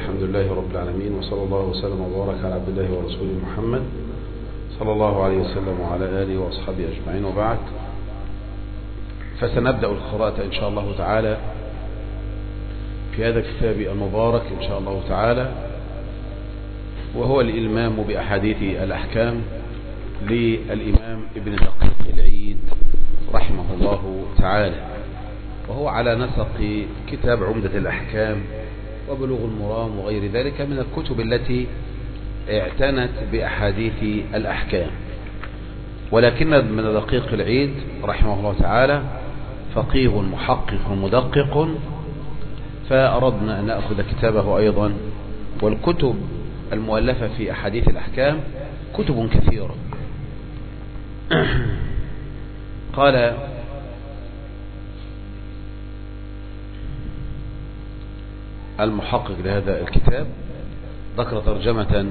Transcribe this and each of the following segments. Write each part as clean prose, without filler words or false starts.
الحمد لله رب العالمين، وصلى الله وسلم وبارك على عبد الله ورسوله محمد صلى الله عليه وسلم وعلى آله وأصحابه أجمعين، وبعد. فسنبدأ القراءة إن شاء الله تعالى في هذا الكتاب المبارك إن شاء الله تعالى، وهو الإلمام بأحاديث الأحكام للإمام ابن دقيق العيد رحمه الله تعالى، وهو على نسق كتاب عمدة الأحكام وبلوغ المرام وغير ذلك من الكتب التي اعتنت بأحاديث الأحكام. ولكن ابن دقيق العيد رحمه الله تعالى فقيه محقق مدقق، فأردنا أن نأخذ كتابه أيضا. والكتب المؤلفة في أحاديث الأحكام كتب كثيرة. قال المحقق لهذا الكتاب ذكر ترجمة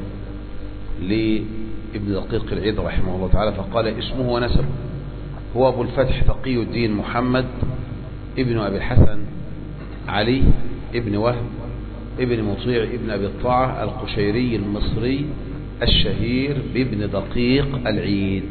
لابن دقيق العيد رحمه الله تعالى، فقال اسمه ونسبه هو أبو الفتح تقي الدين محمد ابن أبي الحسن علي ابن وهب ابن مطيع ابن أبي الطاعة القشيري المصري الشهير بابن دقيق العيد.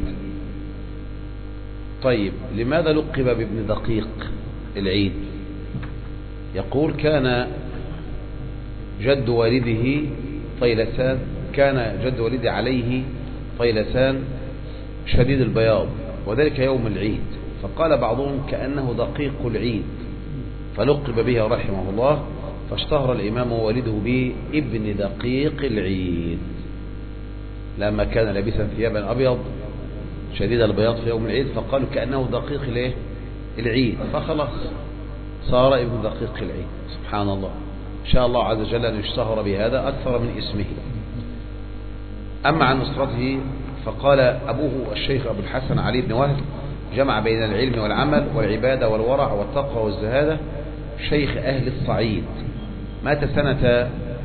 طيب، لماذا لقب بابن دقيق العيد؟ يقول كان جد والده طيلسان، كان جد والده عليه طيلسان شديد البياض، وذلك يوم العيد، فقال بعضهم كأنه دقيق العيد فلقب به رحمه الله، فاشتهر الإمام والده بابن دقيق العيد لما كان لابسا ثيابا أبيض شديد البياض في يوم العيد، فقالوا كأنه دقيق العيد، فخلاص صار ابن دقيق العيد. سبحان الله، إن شاء الله عز وجل أن يشتهر بهذا أكثر من اسمه. أما عن نصرته فقال أبوه الشيخ أبو الحسن علي بن وهب جمع بين العلم والعمل والعبادة والورع والتقوى والزهادة، شيخ أهل الصعيد، مات سنة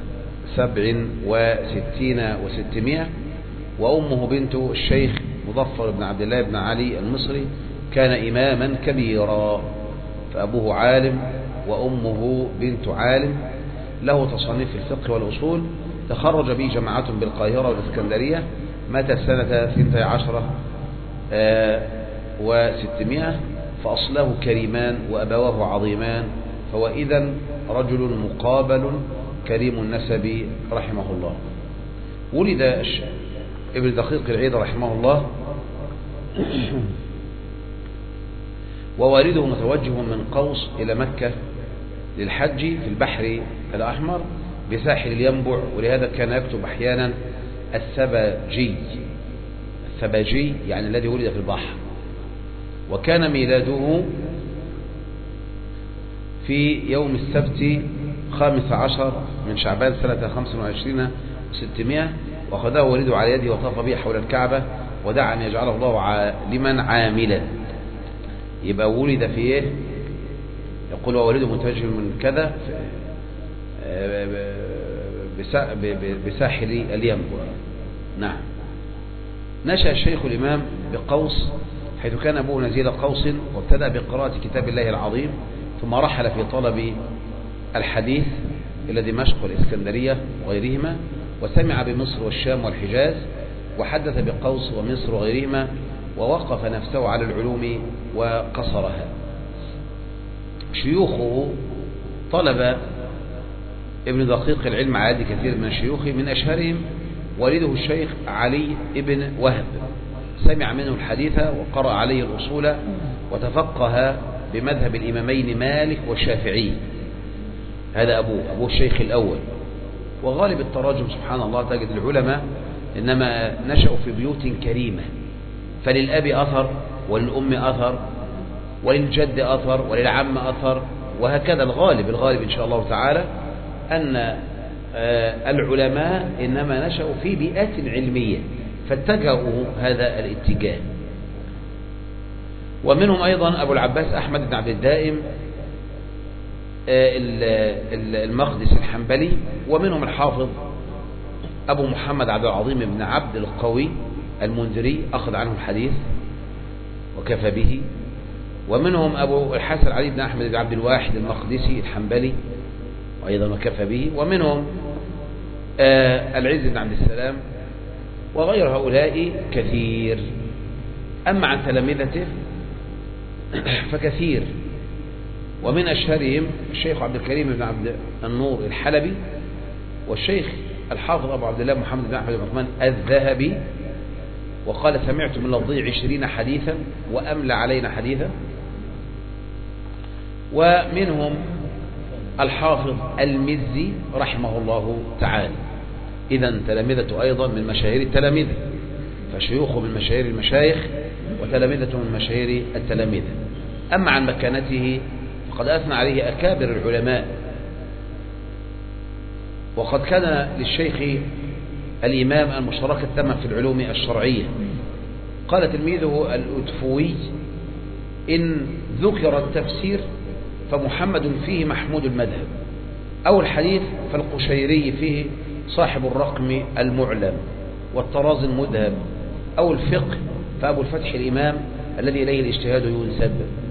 67 و600. وأمه بنت الشيخ مظفر بن عبد الله بن علي المصري كان إماما كبيرا، فأبوه عالم وأمه بنت عالم، له تصانيف في الفقه والأصول، تخرج به جماعات بالقاهرة والإسكندرية، مات سنة 12 و600. فأصله كريمان وأبواه عظيمان، فهو إذن رجل مقابل كريم النسب رحمه الله. ولد ابن دقيق العيد رحمه الله ووالده متوجه من قوس إلى مكة للحج في البحر الأحمر بساحل الينبع، ولهذا كان يكتب أحيانا الثباجي يعني الذي ولد في البحر. وكان ميلاده في يوم السبت 15 من شعبان سنة 25 و600، وأخذه والده على يده وطاف به حول الكعبة ودعا أن يجعله الله عالما عاملا. يبقى ولد في ايه؟ يقول ووالده متوجه من كذا بساحل الينبع. نعم. نشأ الشيخ الإمام بقوس، حيث كان أبوه نزيل قوس، وابتدأ بقراءة كتاب الله العظيم، ثم رحل في طلب الحديث إلى دمشق والإسكندرية وغيرهما، وسمع بمصر والشام والحجاز، وحدث بقوس ومصر وغيرهما، ووقف نفسه على العلوم وقصرها. شيوخه طلب ابن دقيق العلم على يد كثير من الشيوخ، من أشهرهم والده الشيخ علي ابن وهب، سمع منه الحديث وقرأ عليه الأصول، وتفقه بمذهب الإمامين مالك والشافعي. هذا أبوه الشيخ الأول. وغالب التراجم سبحان الله تجد العلماء إنما نشأوا في بيوت كريمة، فللأب أثر وللأم أثر وللجد أثر وللعم أثر، وهكذا الغالب إن شاء الله تعالى أن العلماء إنما نشأوا في بيئات علمية فاتجهوا هذا الاتجاه. ومنهم أيضا أبو العباس أحمد بن عبد الدائم المقدسي الحنبلي، ومنهم الحافظ أبو محمد عبد العظيم بن عبد القوي المنذري، أخذ عنه الحديث وكفى به. ومنهم أبو الحسن علي بن أحمد بن عبد الواحد المقدسي الحنبلي، وأيضا وكفى به. ومنهم العز بن عبد السلام وغير هؤلاء كثير. أما عن تلامذته فكثير، ومن أشهرهم الشيخ عبد الكريم بن عبد النور الحلبي، والشيخ الحافظ أبو عبد الله محمد بن أحمد بن عثمان الذهبي، وقال سمعت من لفظه 20 حديثا وأملى علينا حديثا. ومنهم الحافظ المزي رحمه الله تعالى. إذن تلامذة أيضا من مشاهير التلامذة، فشيوخه من مشاهير المشايخ وتلامذته من مشاهير التلامذة. أما عن مكانته فقد أثنى عليه أكابر العلماء، وقد كان للشيخ الإمام المشترك التام في العلوم الشرعية. قال تلميذه الأدفوي: إن ذكر التفسير فمحمد فيه محمود المذهب، أو الحديث فالقشيري فيه صاحب الرقم المعلم والطراز المذهب، أو الفقه فأبو الفتح الإمام الذي إليه الاجتهاد ينسب.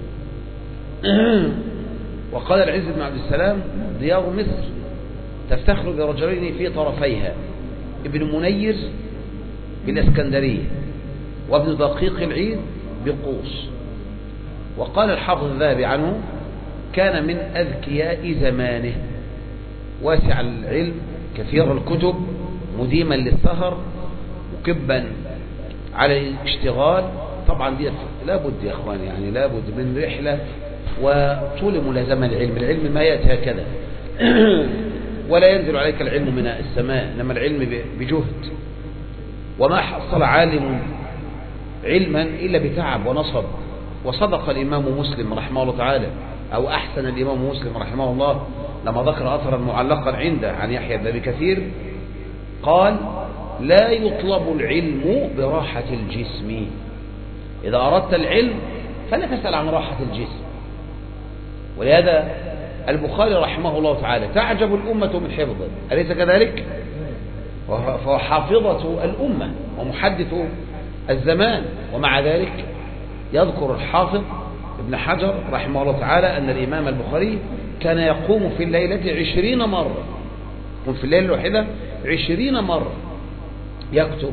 وقال العز بن عبد السلام: ديار مصر تفتخر برجلين في طرفيها، ابن منير بالإسكندرية وابن دقيق العيد بقوس. وقال الحافظ الذهبي عنه: كان من أذكياء زمانه، واسع العلم، كثير الكتب، مديما للسهر، مكبا على الاشتغال. طبعا دي لابد يا اخوان، يعني لابد من رحلة وطول ملازمة العلم. العلم ما يأتي هكذا ولا ينزل عليك العلم من السماء، لما العلم بجهد. وما حصل عالم علما إلا بتعب ونصب. وصدق الإمام مسلم رحمه الله تعالى، أو أحسن الإمام مسلم رحمه الله لما ذكر أثرا معلقا عنده عن يحيى بن أبي كثير، قال: لا يطلب العلم براحة الجسم، إذا أردت العلم فلا تسأل عن راحة الجسم. ولهذا البخاري رحمه الله تعالى تعجب الأمة من حفظه، أليس كذلك؟ فهو حافظة الأمة ومحدث الزمان، ومع ذلك يذكر الحافظ ابن حجر رحمه الله تعالى أن الإمام البخاري كان يقوم في الليلة 20 مرة، يقوم في الليلة الواحدة 20 مرة يكتب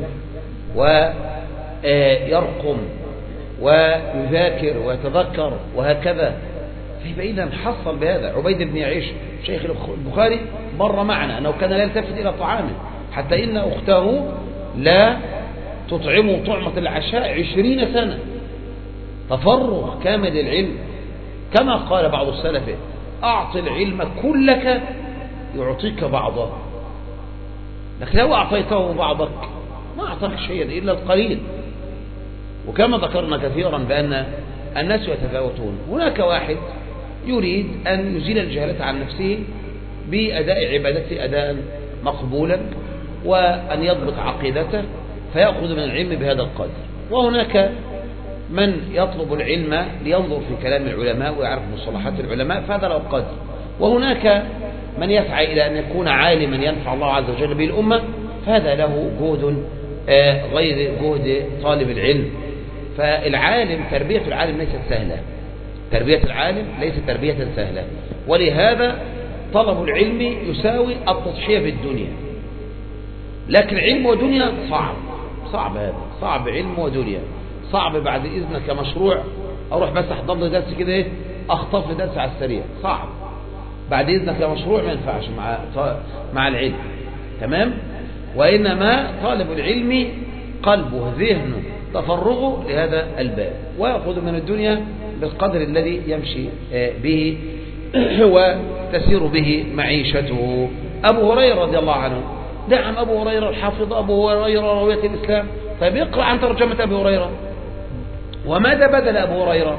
ويرقم ويذاكر ويتذكر وهكذا. فيبقى إذا حصل بهذا. عبيد بن يعيش شيخ البخاري مر معنا أنه كان لا يلتفت إلى طعامه، حتى إن أخته لا تطعمه طعمة العشاء 20 سنة. تفرغ كامل للعلم، كما قال بعض السلف: أعط العلم كلك يعطيك بعضه، لكن لو أعطيته بعضك ما أعطاك شيئا إلا القليل. وكما ذكرنا كثيرا بأن الناس يتفاوتون. هناك واحد يريد أن يزيل الجهالة عن نفسه بأداء عبادته أداء مقبولا، وأن يضبط عقيدته فيأخذ من العلم بهذا القدر. وهناك من يطلب العلم لينظر في كلام العلماء ويعرف مصطلحات العلماء، فهذا له قدر. وهناك من يسعى إلى أن يكون عالما ينفع الله عز وجل به الأمة، فهذا له جهد غير جهد طالب العلم. فالعالم، تربية العالم ليست سهلة، تربية العالم ليست تربية سهلة. ولهذا طلب العلم يساوي التضحية بالدنيا. لكن علم ودنيا صعب هذا، صعب علم ودنيا، صعب بعد إذنك مشروع أروح بس أحضر لي درس كده إيه، أخطف لي درس على السريع، صعب بعد إذنك مشروع ما ينفعش مع العلم، تمام. وإنما طالب العلم قلبه ذهنه تفرغه لهذا الباب، ويأخذ من الدنيا بالقدر الذي يمشي به وتسير به معيشته. أبو هريرة رضي الله عنه، نعم أبو هريرة الحافظ، أبو هريرة راوية الإسلام. طيب اقرأ عن ترجمة أبي هريرة. وماذا بذل أبو هريرة؟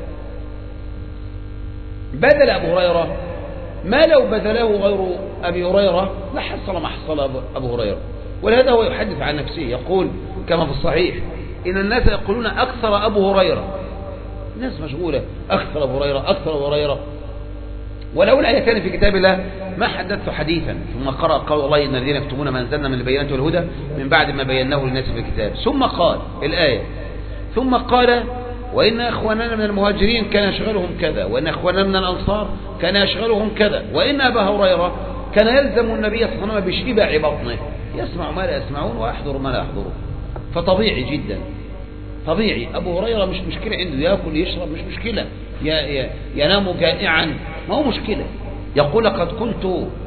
بذل أبو هريرة ما لو بذله غير أبي هريرة لحصل ما حصل أبو هريرة. ولهذا هو يحدث عن نفسه يقول كما في الصحيح: إن الناس يقولون أكثر أبو هريرة، الناس مشغولة أكثر أبو هريرة أكثر أبو هريرة، ولولا آيتان في كتاب الله ما حدثت حديثا. ثم قرأ قول الله: إن الذين يكتمون ما أنزلنا من البينات والهدى من بعد ما بيناه للناس في الكتاب. ثم قال الآية: ثم قال: وإن أخواننا من المهاجرين كان يشغلهم كذا، وإن أخواننا من الأنصار كان يشغلهم كذا، وإن أبا هريرة كان يلزم النبي صلى الله عليه وسلم بشبع بطنه، يسمع ما لا يسمعون ويحضر ما لا يحضرون. فطبيعي جدا، طبيعي. أبو هريرة مش مشكلة عنده، يأكل يشرب مش مشكلة، ينام جائعا ما هو مشكلة. يقول لقد كنت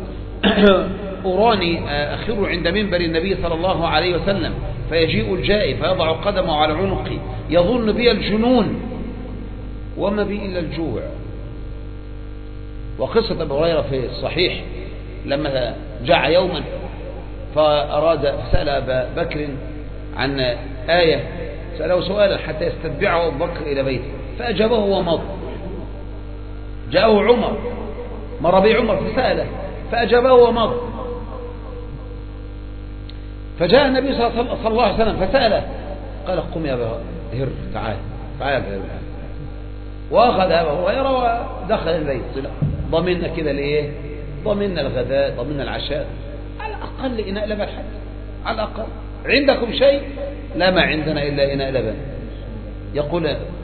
أراني أخر عند منبر النبي صلى الله عليه وسلم فيجيء الجائي فيضع قدمه على عنقي يظن بي الجنون وما بي إلا الجوع. وقصة أبو هريرة في الصحيح لما جاء يوما فسأل أبا بكر عن آية، سأله سؤالا حتى يستتبعه أبو بكر إلى بيته فأجابه ومضى. جاءه عمر، مر به عمر فسأله فأجابه ومضى. فجاء النبي صلى الله عليه وسلم فسأله قال قم يا أبا هر، تعال يا أبا هر. وأخذ أبا هريرة ودخل البيت. ضمننا كده لإيه؟ ضمننا الغداء، ضمننا العشاء، على الأقل إناء لبن حتى، على الأقل. عندكم شيء؟ لا، ما عندنا إلا إناء لبن. يقول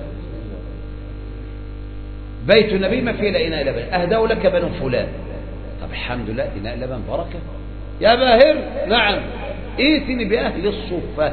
بيت النبي ما فيه إلا إناء لبن، أهداه لك بنو فلان. طب الحمد لله، إناء لبن بركة. يا أبا هر، نعم، ائتني بأهل الصفة.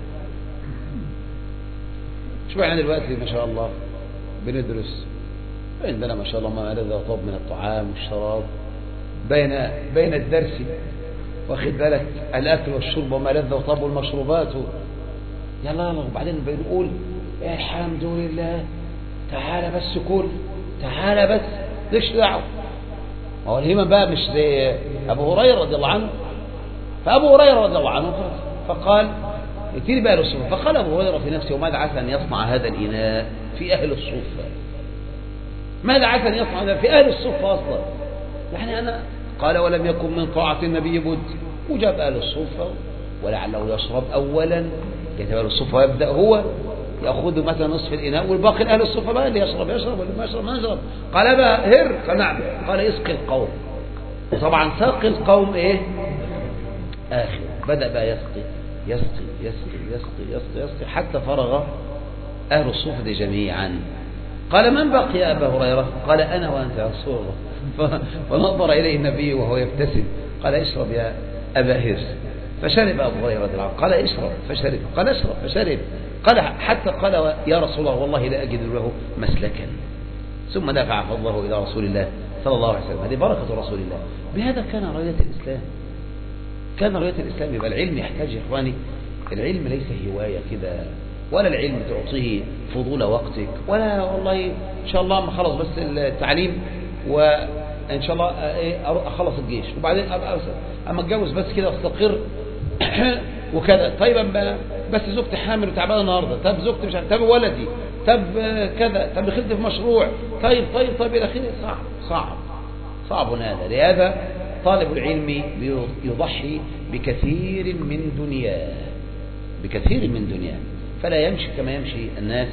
شو يعني دلوقتي ما شاء الله بندرس، عندنا ما شاء الله ما لذ وطاب من الطعام والشراب بين الدرس، واخد بالك، الأكل والشرب وما لذ وطاب المشروبات يلا وبعدين بنقول الحمد لله، تعالى بس كل، تعالى بس، ليش دعوه. ما هو الهمم بقى مش زي أبو هريرة رضي الله عنه. فأبو هريرة رضي الله عنه فقال ائتني بأهل الصفة. فقال أبو هريرة في نفسه وماذا عسى أن يصنع هذا الإناء في أهل الصفة؟ ماذا عسى أن يصنع هذا في أهل الصفة أصلا؟ يعني أنا قال ولم يكن من طاعة النبي بد، وجاب أهل الصفة ولعله يشرب أولا، يتبع أهل الصفة ويبدأ هو يأخذ مثلا نصف الإناء والباقي أهل الصفة بقى اللي يشرب واللي ما يشرب ما يشرب. قال أبا هر، قال نعم، قال اسقي القوم. وطبعا ساقي القوم إيه؟ آخر. بدأ بقى يسقي يسقي يسقي يسقي يسقي يسقي حتى فرغ أهل الصفة جميعا. قال من بقي يا أبا هريرة؟ قال أنا وأنت يا رسول الله. فنظر إليه النبي وهو يبتسم قال اشرب يا أبا هر. فشرب أبو هريرة رضي الله عنه. قال اشرب فشرب، قال اشرب فشرب، قال حتى قال يا رسول الله والله لا أجد له مسلكا. ثم دفع فضله إلى رسول الله صلى الله عليه وسلم. هذه بركة رسول الله. بهذا كان راية الإسلام، كان راية الإسلام. يبقى العلم يحتاج يا إخواني، العلم ليس هواية كده، ولا العلم تعطيه فضول وقتك، ولا والله إن شاء الله ما خلص بس التعليم وإن شاء الله أخلص الجيش وبعدين أما أتجوز بس كده أستقر وكذا. طيب بس زوجتي حامل وتعبانه النهارده، طب زوجتي مش عارف، طب ولدي، طب كذا، طب دخلت في مشروع، طيب إلى آخره. صعب هذا. لهذا طالب العلم يضحي بكثير من دنياه، فلا يمشي كما يمشي الناس.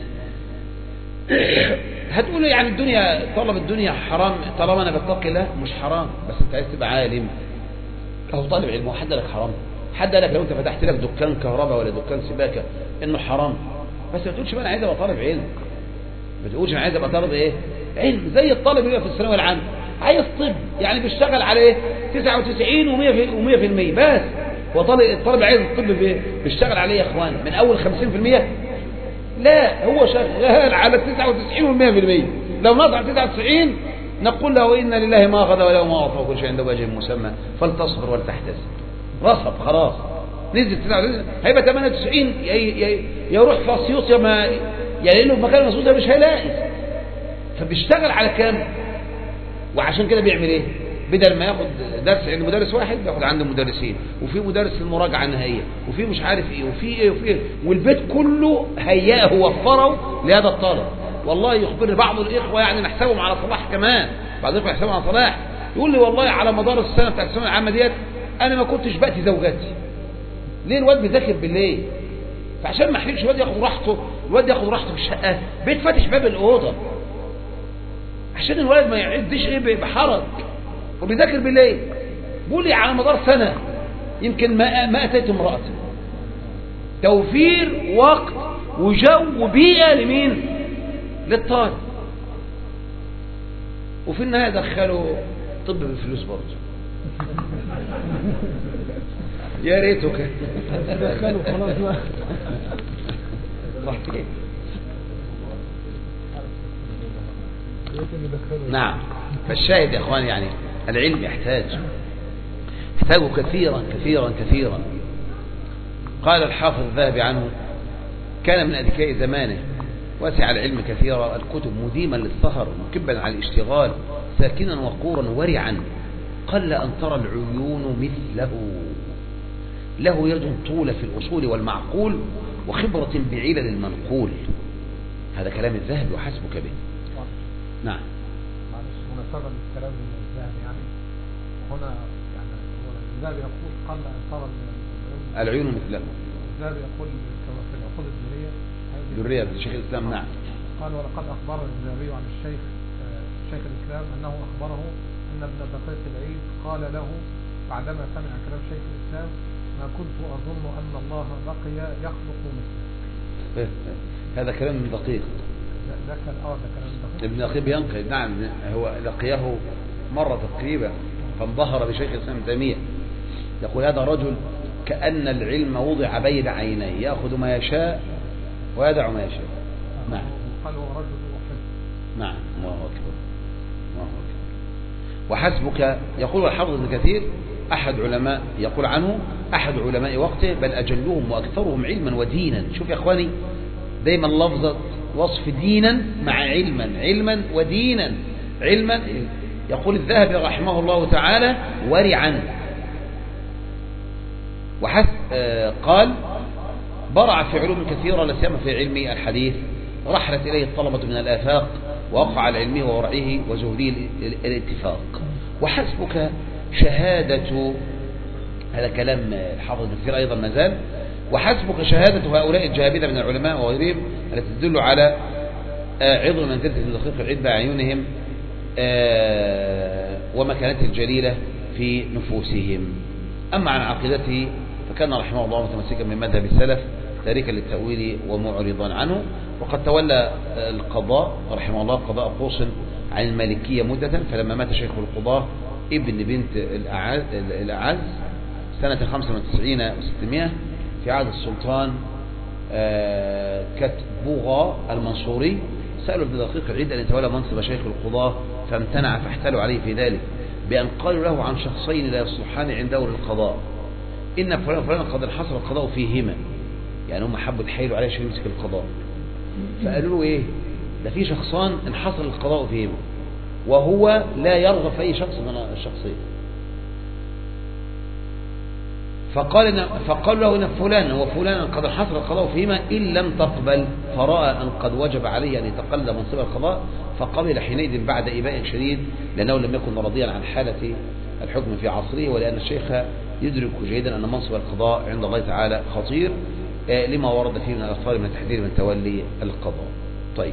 هتقول يعني الدنيا، طلب الدنيا حرام طالما انا بتقي الله؟ مش حرام، بس انت عايز تبقى عالم او طالب علم. وحد لك حرام؟ حد لك لو انت فتحت لك دكان كهرباء ولا دكان سباكه انه حرام؟ بس ما تقولش بقى انا عايز ابقى طالب علم، ما تقولش انا عايز ابقى طالب ايه؟ علم. زي الطالب اللي في الثانويه العامه عايز طب، يعني بيشتغل عليه 99 و100% بس. هو الطالب عايز الطب بيشتغل عليه يا اخوان من اول 50%؟ لا، هو شغال على 99 و100%. لو نضع 99 نقول له إن لله ما أخذ وله ما أعطى وكل شيء عنده بأجل مسمى فلتصبر ولتحتسب. رصب خلاص، نزل 99 هيبقى 98. يروح في أسيوط يعني له مكان مسؤول مش هيلاقي، فبيشتغل على كام. وعشان كده بيعمل ايه؟ بدل ما ياخد درس عند مدرس واحد بياخد عنده مدرسين، وفي مدرس المراجعه النهائيه، وفي مش عارف ايه، وفي ايه وفي ايه، والبيت كله هياه ووفره لهذا الطالب. والله يخبرني بعض الاخوه، يعني نحسبهم على صلاح كمان، بعض الاخوه يحسبهم على صلاح، يقول لي والله على مدار السنه بتاعت الثانويه العامه ديت انا ما كنتش باتي زوجاتي. ليه؟ الواد بيذاكر بالليل، فعشان ما احرجش الواد ياخد راحته، الواد ياخد راحته في الشقه، بيت فاتح باب الاوضه عشان الولد ما يعدش ايه بحرج، وبيذاكر بالليل. بيقول لي على مدار سنه يمكن ما اتيت امرأة. توفير وقت وجو وبيئة لمين؟ للطالب. وفي النهاية دخلوا طب بفلوس برضه، يا ريتك دخلوا خلاص بقى. صحيح. نعم. فالشاهد يا اخوان يعني العلم يحتاج كثيرا كثيرا كثيرا. قال الحافظ الذهبي عنه: كان من أذكياء زمانه، وسع العلم كثيرا، الكتب مديما للسهر، مكبا على الاشتغال، ساكنا وقورا ورعا، قل أن ترى العيون مثله، له يد طول في الأصول والمعقول، وخبرة بعلل المنقول. هذا كلام الذهبي وحسبك به. نعم. معلش مناسبة للكلام الذهبي يعني هنا يعني الذهبي يقول قل أن ترى العيون مثله. الذهبي يقول كما في العقود الدرية درية شيخ الإسلام. نعم. قال: ولقد أخبرنا الذهبي عن شيخ الإسلام أنه أخبره أن ابن دقيق العيد قال له بعدما سمع كلام شيخ الإسلام: ما كنت أظن أن الله بقي يخلق مثله. هذا كلام من دقيق. ده كلام دقيق. ابن دقيق ينقل. نعم. هو لقيه مرة تقريبا فانبهر بشيخ الإسلام تيمية. يقول: هذا رجل كأن العلم وضع بين عينيه، يأخذ ما يشاء ويدع ما يشاء. نعم. قال: هو رجل وحسب. نعم. الله أكبر. الله أكبر. وحسبك. يقول الحافظ ابن كثير أحد علماء، يقول عنه أحد علماء وقته، بل أجلهم وأكثرهم علما ودينا. شوف يا أخواني، دايما لفظة وصف دينا مع علما ودينا. علما. يقول الذهبي رحمه الله تعالى: ورعا. قال: برع في علوم كثيرة، لا سيما في علم الحديث، رحلت إليه الطلبة من الآفاق، ووقع على علمه وورعه وزهده الاتفاق. وحسبك شهادة، هذا كلام الحافظ ابن كثير أيضا ما زال، وحسبك شهادة هؤلاء الجهابذة من العلماء وغيرهم التي تدل على عظم منزلة ابن دقيق العيد بأعينهم ومكانته الجليلة في نفوسهم. أما عن عقيدته فكان رحمه الله متمسكا من مذهب السلف، تاركا للتأويل ومعرضا عنه. وقد تولى القضاء رحمه الله قضاء قوس عن المالكية مدة، فلما مات شيخ القضاة ابن بنت الأعز سنة 95 و600 في عهد السلطان كتبوغا المنصوري، سألوا ابن دقيق العيد أن يتولى منصب شيخ القضاة، فامتنع، فاحتالوا عليه في ذلك بأن قالوا له عن شخصين لا يصلحان عند دور القضاء، إن فلان فلان قد انحصر القضاء فيهما، يعني هم حبوا يتحايلوا عليه عشان يمسك القضاء. فقالوا له إيه؟ ده في شخصان انحصر القضاء فيهما، وهو لا يرغب في أي شخص من الشخصين. فقال له إن فلان وفلان قد انحصر القضاء فيهما إن لم تقبل، فرأى أن قد وجب عليه أن يتقلد منصب القضاء، فقبل حينئذ بعد إباء شديد، لأنه لم يكن راضيا عن حالة الحكم في عصره، ولأن الشيخ يدرك جيدا أن منصب القضاء عند الله تعالى خطير، لما ورد فيه من الأخطار من التحذير من تولي القضاء. طيب،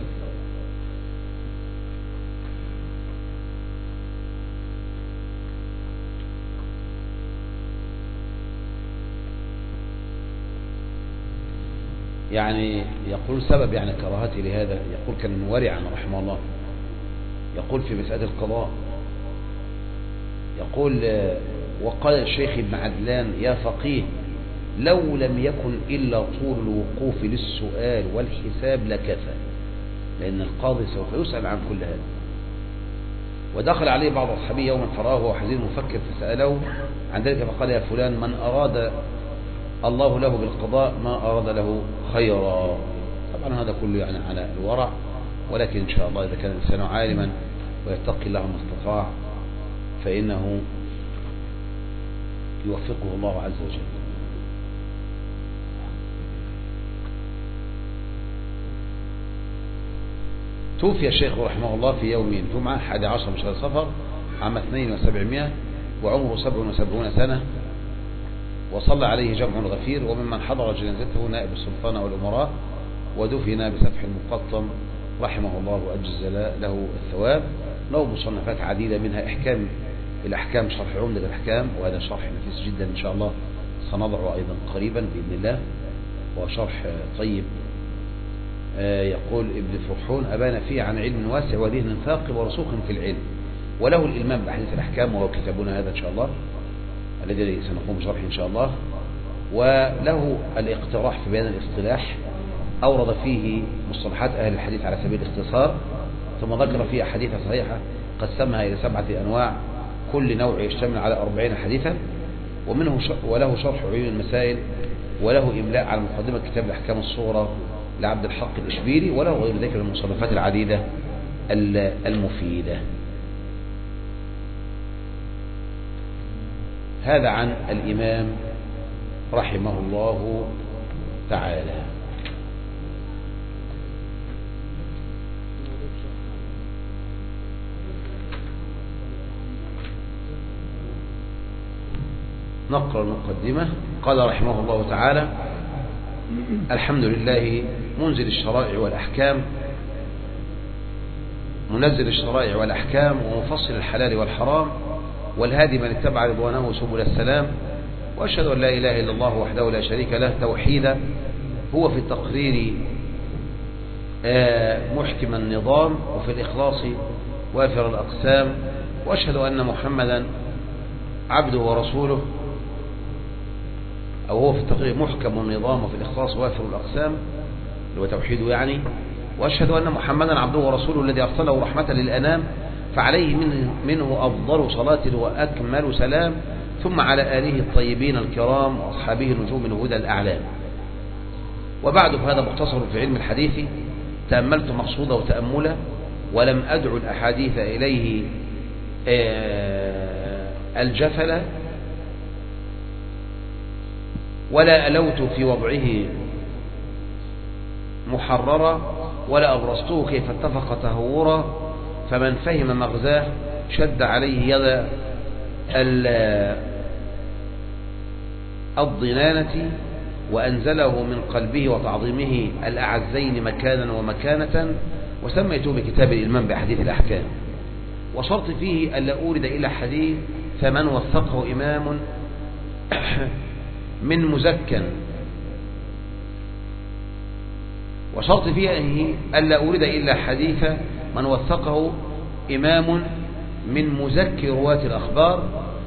يعني يقول سبب يعني كراهتي لهذا، يقول كان ورعا رحمه الله، يقول في مسألة القضاء، يقول: وقال الشيخ ابن عدلان: يا فقيه، لو لم يكن إلا طول الوقوف للسؤال والحساب لكفى، لأن القاضي سوف يسأل عن كل هذا. ودخل عليه بعض أصحابه يوما فرآه وهو حزين مفكر، فسأله عن ذلك فقال: يا فلان، من أراد الله له بالقضاء ما أراد له خيرا. طبعا هذا كله يعني على الورع، ولكن إن شاء الله إذا كان الإنسان عالما ويتقي الله ما استطاع فإنه يوفقه الله عز وجل. توفي الشيخ رحمه الله في يوم الجمعة 11 من شهر صفر عام 7200 وعمره 77 سنة، وصلى عليه جمع غفير، وممن حضر جنازته نائب السلطان والأمراء، ودفن بسفح المقطم رحمه الله وأجزل له الثواب. له مصنفات عديدة، منها الأحكام شرح عمدة الأحكام، وهذا شرح نفيس جدا إن شاء الله سنضعه أيضا قريبا بإذن الله، وشرح طيب. يقول ابن فرحون: أبان فيه عن علم واسع وذهن ثاقب ورسوخ في العلم، وله الإلمام بأحاديث الأحكام وهو كتابنا هذا إن شاء الله الذي سنقوم بشرحه إن شاء الله. وله الاقتراح في بيان الاصطلاح، أورد فيه مصطلحات أهل الحديث على سبيل الاختصار، ثم ذكر فيه أحاديث صحيحة قسمها إلى 7 أنواع، كل نوع يشتمل على 40 حديثا. وله شرح عيون المسائل، وله إملاء على مقدمة كتاب الأحكام الصغرى لعبد الحق الإشبيلي، وله غير ذلك من المصنفات العديدة المفيدة. هذا عن الإمام رحمه الله تعالى. نقرأ المقدمة. قال رحمه الله تعالى: الحمد لله منزل الشرائع والأحكام، منزل الشرائع والأحكام ومفصل الحلال والحرام، والهادي من اتبع رضوانه سبل السلام. وأشهد أن لا إله إلا الله وحده لا شريك له توحيدا، هو في التقرير محكم النظام، وفي الإخلاص وافر الأقسام. وأشهد أن محمدا عبده ورسوله، أو هو في التقرير محكم النظام وفي الإخلاص وافر الأقسام اللي هو توحيده يعني. وأشهد أن محمدا عبده ورسوله الذي أرسله رحمة للأنام، فعليه منه أفضل صلاة وأكمل سلام، ثم على آله الطيبين الكرام وأصحابه نجوم الهدى الأعلام. وبعد، فهذا مختصر في علم الحديث، تأملت مقصوده وتأمله، ولم أدعو الأحاديث إليه الجفل، ولا ألوت في وضعه محررا، ولا أبرزته كيف اتفق تهورا. فمن فهم مغزاه شد عليه يد الضنانة، وأنزله من قلبه وتعظيمه الأعزين مكانا ومكانة. وسميته بكتاب الإلمام بأحاديث الأحكام. وشرط فيه ألا أورد إلى حديث فمن وثقه إمام من مزكٍ، وشرط فيه ألا أورد إلا حديث من وثقه إمام من مزكي رواة الأخبار.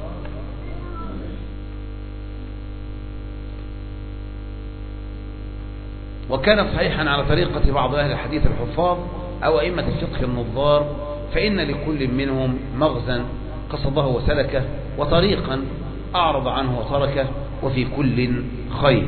وكان صحيحا على طريقة بعض أهل الحديث الحفاظ أو أئمة الفقه النظار، فإن لكل منهم مغزا قصده وسلكه، وطريقا أعرض عنه وتركه، وفي كل خير.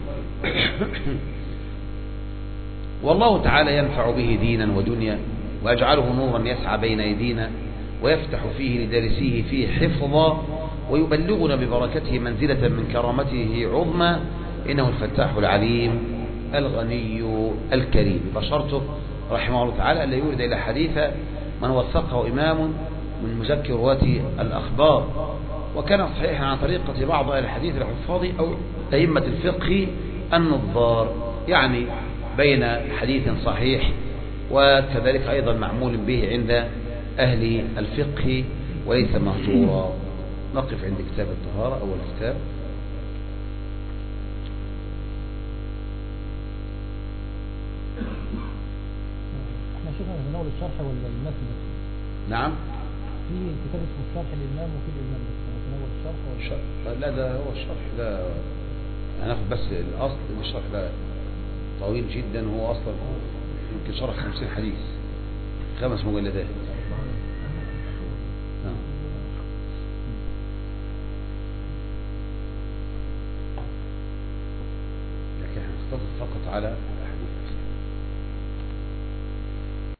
والله تعالى ينفع به دينا ودنيا، ويجعله نورا يسعى بين أيدينا، ويفتح فيه لدارسيه فيه حفظا، ويبلغنا ببركته منزلة من كرامته عظمى، إنه الفتاح العليم الغني الكريم. بشرته رحمه الله تعالى ألا يورد إلى حديث من وثقه إمام من مزكي رواة الأخبار. وكان صحيحا عن طريقة بعض أهل الحديث الحفاظ أو أئمة الفقه النظار، يعني بين حديث صحيح وكذلك أيضا معمول به عند أهل الفقه وليس مهجورا. نقف عند كتاب الطهارة أول كتاب. احنا شفنا من أول الشرح ولا المتن؟ نعم، في كتاب اسمه الشرح الإمام وفي الإمام من أول الشرح ولا؟ لا، ده هو الشرح ده هناخد بس الأصل. الشرح ده طويل جدا، هو أصلا يمكن شرح 50 حديث، 5 مجلدات. لكن هنختصر فقط على